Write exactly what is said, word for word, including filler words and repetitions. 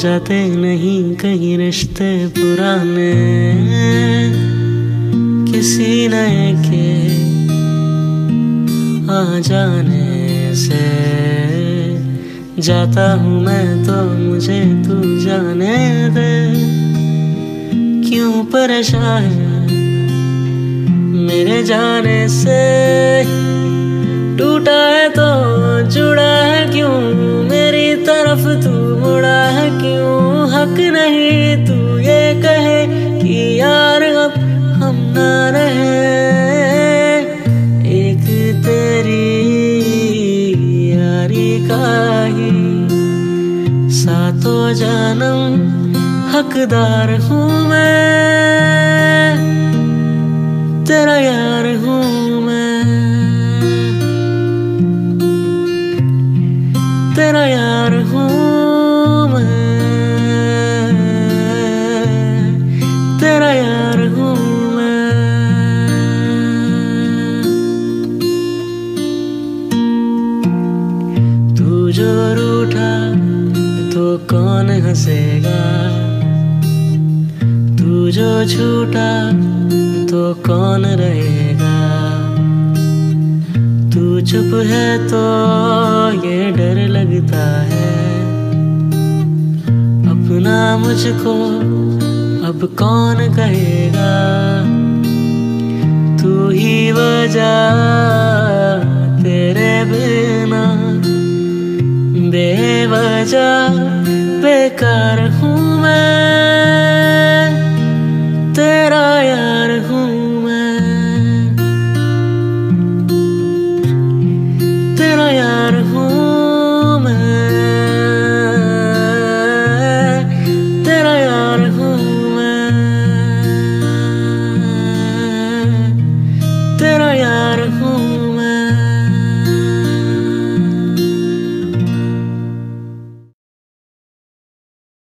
जाते नहीं कहीं रिश्ते पुराने, किसी नए के आ जाने से। जाता हूँ मैं तो मुझे तू जाने दे, क्यों परेशान है मेरे जाने से। टूटा है तो जुड़ा है क्यों, मेरी तरफ तू मुड़ा है क्यों। हक नहीं तू ये कहे कि यार अब हम ना रहे। एक तेरी यारी का ही सातों जन्म हकदार हूँ मैं, तेरा यार हूँ मैं, तेरा यार हूँ मैं, तेरा यार हूँ मैं। तू जो रूठा तो कौन हंसेगा, तू जो छूटा तो कौन रहेगा। तू चुप है तो ये डर लगता है, अपना मुझको अब कौन कहेगा। तू ही वजह तेरे बिना बेवजह बेकार हूँ मैं,